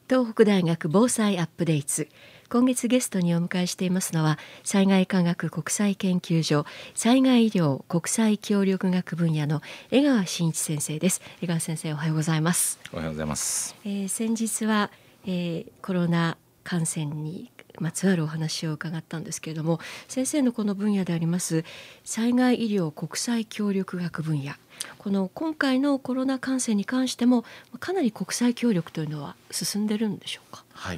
東北大学防災アップデート。今月ゲストにお迎えしていますのは、災害科学国際研究所災害医療国際協力学分野の江川真一先生です。江川先生、おはようございます。 おはようございます。 先日は、コロナ感染にまつわるお話を伺ったんですけれども、先生のこの分野であります災害医療国際協力学分野、この今回のコロナ感染に関してもかなり国際協力というのは進んでるんでしょうか。 はい、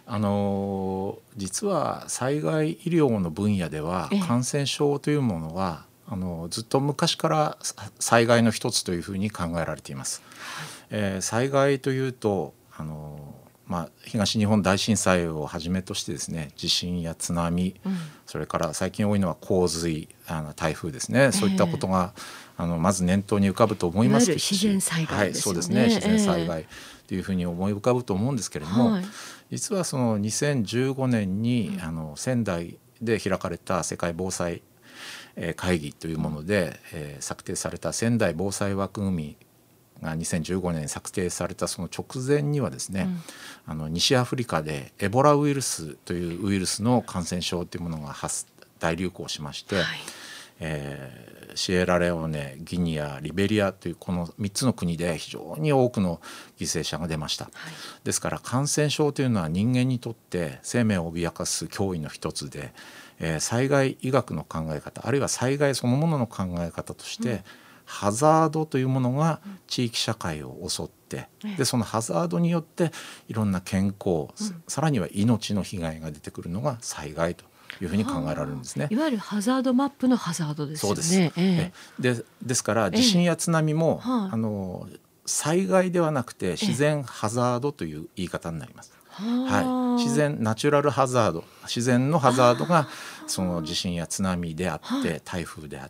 実は災害医療の分野では感染症というものはずっと昔から災害の一つというふうに考えられています。災害というと東日本大震災をはじめとしてですね、地震や津波、それから最近多いのは洪水、台風ですね、そういったことがまず念頭に浮かぶと思います。 いわゆる自然災害ですよね。 そうですね、自然災害というふうに思い浮かぶと思うんですけれども、実はその2015年に仙台で開かれた世界防災会議というもので策定された仙台防災枠組みが2015年に策定されたその直前にはですね、西アフリカでエボラウイルスというウイルスの感染症というものが大流行しまして、シエラレオネ、ギニア、リベリアというこの3つの国で非常に多くの犠牲者が出ました。ですから感染症というのは人間にとって生命を脅かす脅威の一つで、災害医学の考え方、あるいは災害そのものの考え方として、ハザードというものが地域社会を襲って、でそのハザードによっていろんな健康、さらには命の被害が出てくるのが災害というふうに考えられるんですね。 いわゆるハザードマップのハザードですよね。 そうです。ですから地震や津波も、災害ではなくて自然ハザードという言い方になります。自然ナチュラルハザード、自然のハザードがその地震や津波であって、台風であって、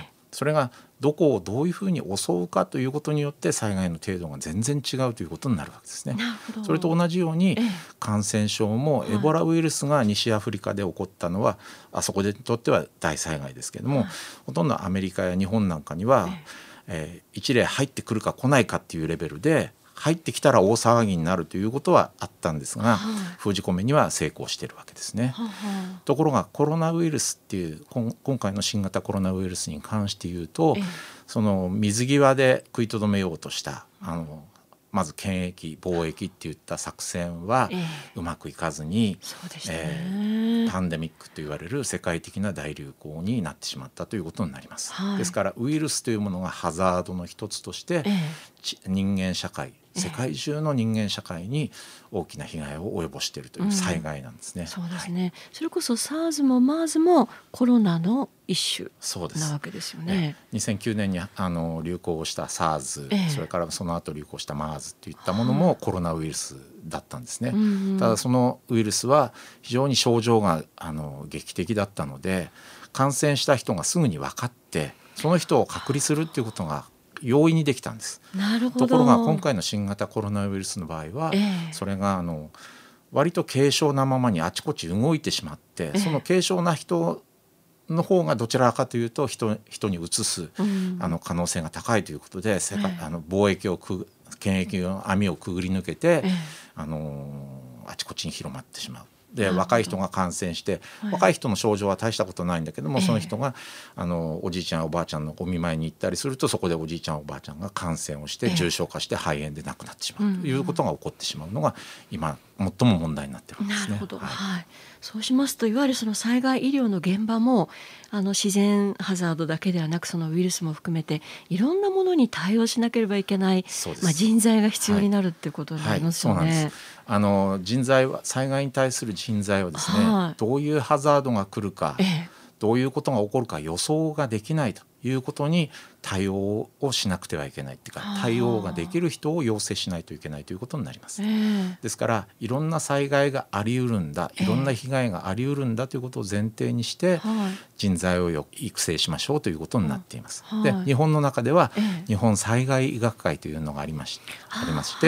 それがどこをどういうふうに襲うかということによって災害の程度が全然違うということになるわけですね。それと同じように感染症もエボラウイルスが西アフリカで起こったのはあそこにとっては大災害ですけれども、ほとんどアメリカや日本なんかには、一例入ってくるか来ないかっていうレベルで入ってきたら大騒ぎになるということはあったんですが、封じ込めには成功しているわけですね。ところがコロナウイルスっていう今回の新型コロナウイルスに関して言うと、その水際で食いとどめようとしたまず検疫貿易っていった作戦はうまくいかずに、パンデミックと言われる世界的な大流行になってしまったということになります。ですからウイルスというものがハザードの一つとして、人間社会、世界中の人間社会に大きな被害を及ぼしているという災害なんですね。 そうですね。それこそ SARS も MERS もコロナの一種なわけですよね。 2009年に流行した SARS、それからその後流行した MERS といったものもコロナウイルスだったんですね。ただそのウイルスは非常に症状が劇的だったので、感染した人がすぐに分かってその人を隔離するっていうことが容易にできたんです。ところが今回の新型コロナウイルスの場合は、それが割と軽症なままにあちこち動いてしまって、その軽症な人の方がどちらかというと人にうつす可能性が高いということで、貿易を検疫の網をくぐり抜けて、あちこちに広まってしまう。で若い人が感染して、若い人の症状は大したことないんだけども、その人がおじいちゃんおばあちゃんのお見舞いに行ったりすると、そこでおじいちゃんおばあちゃんが感染をして重症化して肺炎で亡くなってしまうということが起こってしまうのが今最も問題になっているんですね。 そうしますと、いわゆるその災害医療の現場も自然ハザードだけではなく、そのウイルスも含めていろんなものに対応しなければいけない、人材が必要になるっていうことになりますよね。 人材は、災害に対する人材はですね、どういうハザードが来るか、どういうことが起こるか予想ができないということに対応をしなくてはいけないっていうか、対応ができる人を養成しないといけないということになります。ですからいろんな災害があり得るんだ、いろんな被害があり得るんだということを前提にして、人材を育成しましょうということになっています。で日本の中では、日本災害医学会というのがありまして、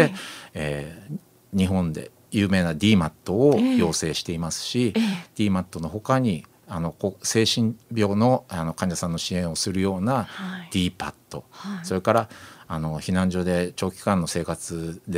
日本で有名な DMAT を養成していますし、DMAT の他に精神病の患者さんの支援をするような DPAT、それから避難所で長期間の生活で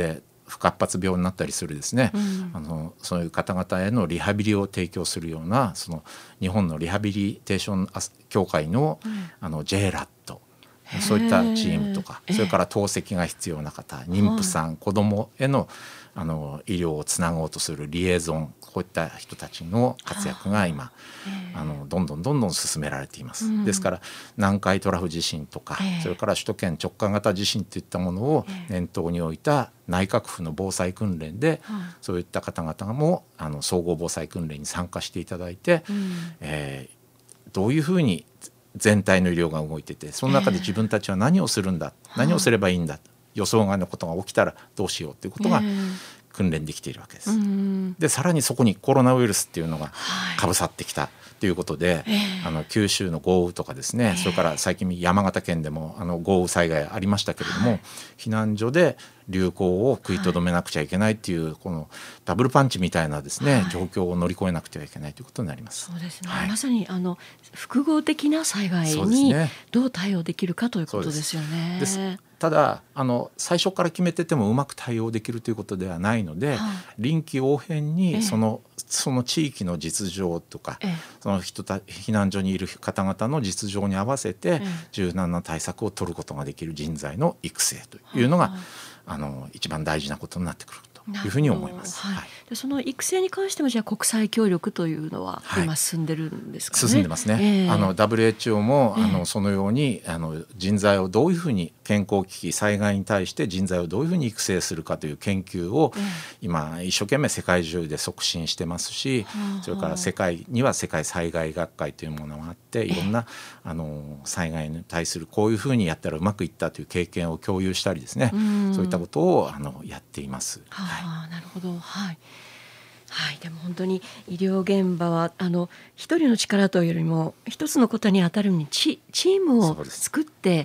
不活発病になったりするですね、そういう方々へのリハビリを提供するようなその日本のリハビリテーション協会の、JRAT、そういったチームとか、それから透析が必要な方、妊婦さん、子どもへの医療をつなごうとするリエゾン、こういった人たちの活躍が今どんどん進められています。ですから南海トラフ地震とか、それから首都圏直下型地震といったものを念頭に置いた内閣府の防災訓練で、そういった方々も総合防災訓練に参加していただいて、どういうふうに全体の医療が動いてて、その中で自分たちは何をするんだ、何をすればいいんだ、予想外のことが起きたらどうしようということが訓練できているわけです。でさらにそこにコロナウイルスっていうのがかぶさってきたということで、九州の豪雨とかですね、それから最近山形県でも豪雨災害ありましたけれども、避難所で流行を食いとどめなくちゃいけないっていう、このダブルパンチみたいなですね、状況を乗り越えなくてはいけないということになります。 そうですね、まさに複合的な災害にどう対応できるかということですよね。 ただ最初から決めててもうまく対応できるということではないので、臨機応変にその地域の実情とか、その避難所にいる方々の実情に合わせて柔軟な対策を取ることができる人材の育成というのが一番大事なことになってくるというふうに思います。 でその育成に関してもじゃあ国際協力というのは今進んでるんですかね。 進んでますね。WHO もそのように人材をどういうふうに、健康危機災害に対して人材をどういうふうに育成するかという研究を今一生懸命世界中で促進してますし、それから世界には世界災害学会というものがあって、いろんな災害に対するこういうふうにやったらうまくいったという経験を共有したりですね、そういったことをやっています。 なるほど。でも本当に医療現場は一人の力というよりも一つのことに当たるにチームを作って、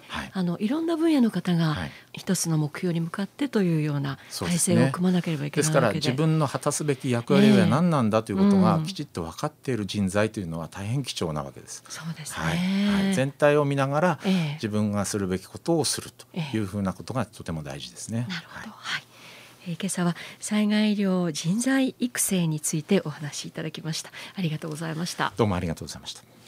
いろんな分野の方が一つの目標に向かってというような体制を組まなければいけないわけで、 ですから自分の果たすべき役割は何なんだということがきちっと分かっている人材というのは大変貴重なわけです。 そうですね。 全体を見ながら自分がするべきことをするというふうなことがとても大事ですね。 なるほど。今朝は災害医療人材育成についてお話しいただきました。ありがとうございました。 どうもありがとうございました。